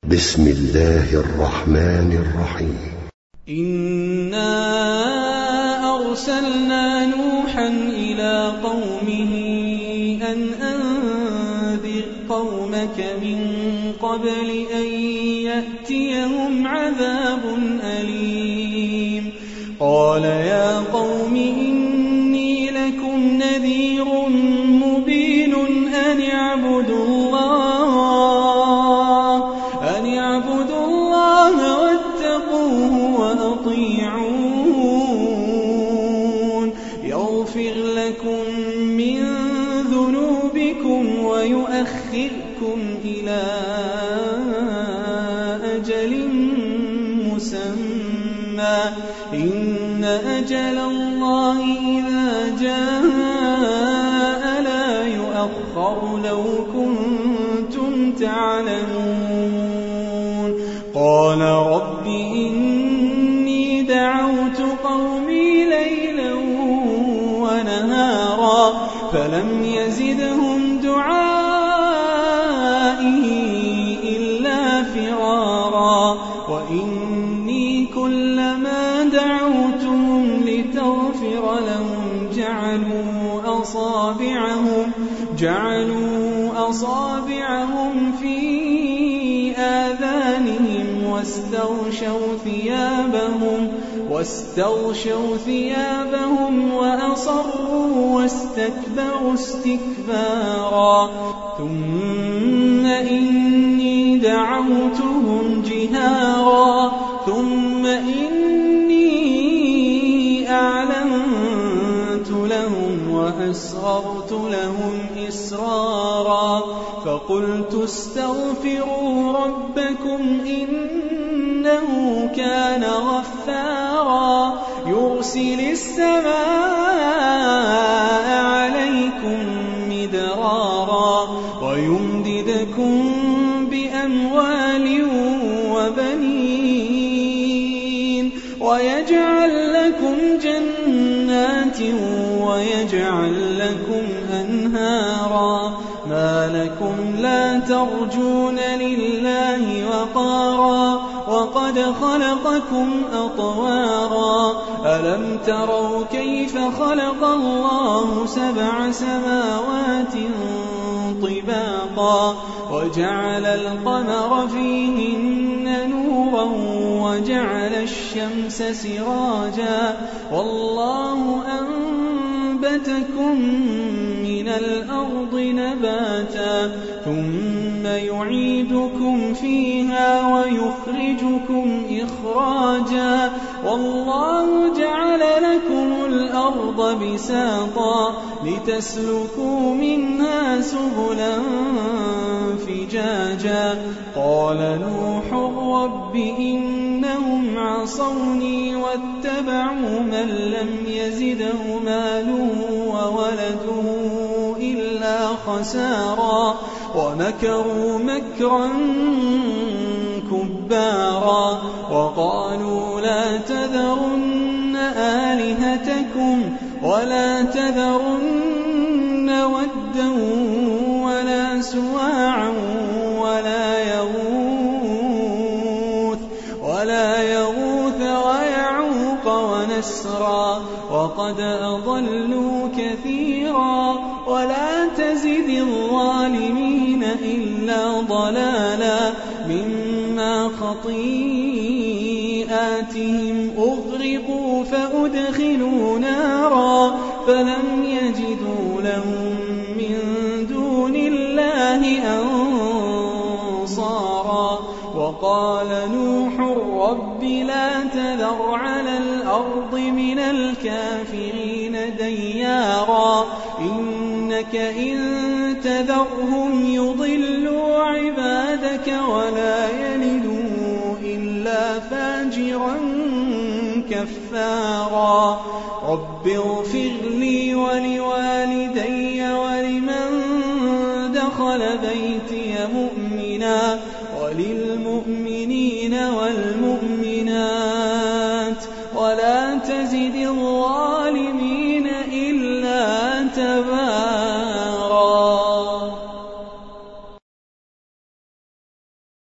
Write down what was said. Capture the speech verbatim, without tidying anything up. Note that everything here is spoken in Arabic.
بسم الله الرحمن الرحيم. إنا أرسلنا نوحا إلى قومه أن أنذر قومك من قبل أن يأتيهم عذاب أليم. قال يا قوم إني لكم نذير مبين أن اعبدوا الله أن اعبدوا الله واتقوه وأطيعون يغفر لكم من ذنوبكم ويؤخركم إلى أجل مسمى إن أجل الله إذا جاء لا يؤخر لو كنتم تعلمون. قال رب إني دعوت قومي ليلا ونهارا فلم يزدهم دعائي إلا فرارا وإني كلما دعوتهم لتغفر لهم جعلوا أصابعهم جعلوا أصابعهم في آذانهم واستغشوا ثيابهم واستغشوا ثيابهم وأصروا واستكبروا استكبارا ثم إني دعوتهم جهارا ثم إني أعلنت لهم وأسررت لهم إسرارا فقلت استغفروا ربكم إنه كان غفارا يرسل السماء عليكم مدرارا ويمددكم بأموال وبنين ويجعل لكم جنات ويجعل لكم أنهارا ما لكم لا ترجون لله وقارا وقد خلقكم أطوارا ألم تروا كيف خلق الله سبع سماوات طباقا وجعل القمر فيهن نورا وجعل الشمس سراجا والله أنبتكم من الأرض نباتا ثم يعيدكم فيها ويخرجكم إخراجا والله جعل لكم الأرض بساطا لتسلكوا منها سبلا فجاجا قال نوح رب إنهم عصوني واتبعوا من لم يزده ماله وولده إلا خسارا ومكروا مكرا كبارا وقالوا لا تذرن آلهتكم ولا تذرن ودا ولا سواعا ولا يغوث ولا يغوث ويعوق ونسرا وقد أضلوا كثيرا ولا تزد الظالمين إلا ضلالا مما خطيئاتهم أغرقوا فأدخلوا نارا فلم يجدوا لهم من دون الله أنصارا وقال نوح رب لا تذر على الأرض من الكافرين ديارا إنك إن تذرهم يضلوا عبادك ولا يلدوا إلا فاجرا كفارا رب اغفر لي ولوالدي ولمن دخل بيتي مؤمنا وللمؤمنين والمؤمنات